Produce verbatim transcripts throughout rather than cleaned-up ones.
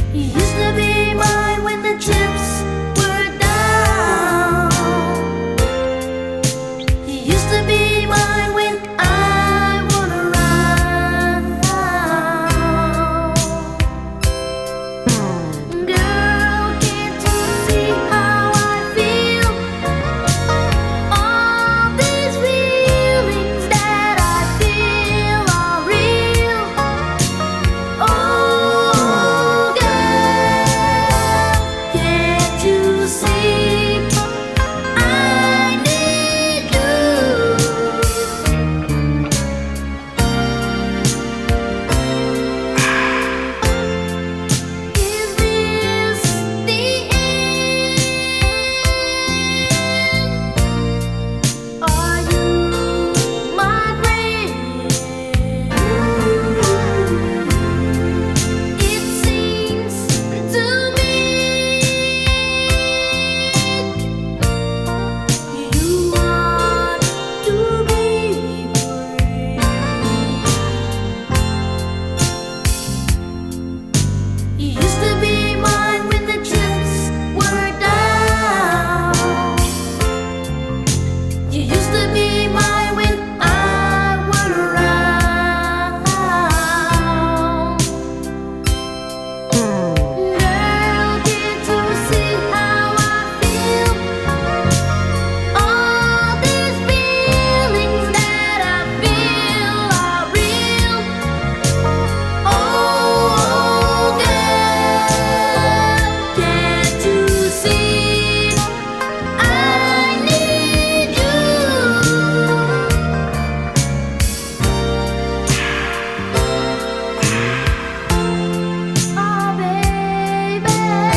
You used to be mine when the chips were down. You used to be mine when I would run. Girl, can't you see how I feel? All these feelings that I feel are real. Oh, girl, can't you see? I need you. Is this the end? Are you my friend? It seems to me you want to be free. You used to be mine when the chips were down. You used to be mine when I was around. Girl, can't you see how I feel? All these feelings that I feel are real. Oh, girl, can't you see? I need you. Oh, baby.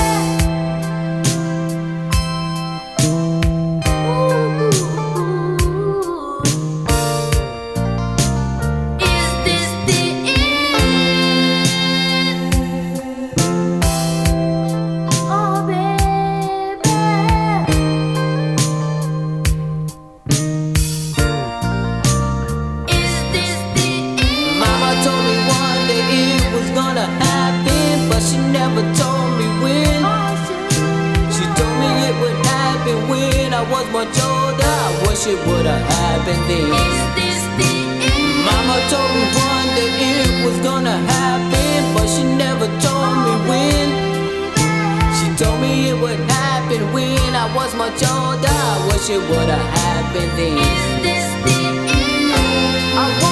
Ooh. Is this the end? Oh, baby. Is this the end? Mama told me one day it was gonna happen, but she never told me when. She told me it would happen when I was much older. I wish it would've happened then. Is this the end? Mama told me one day it was gonna happen, but she never told me when. She told me it would happen when I was much older. I wish it would've happened then. Is this the end? I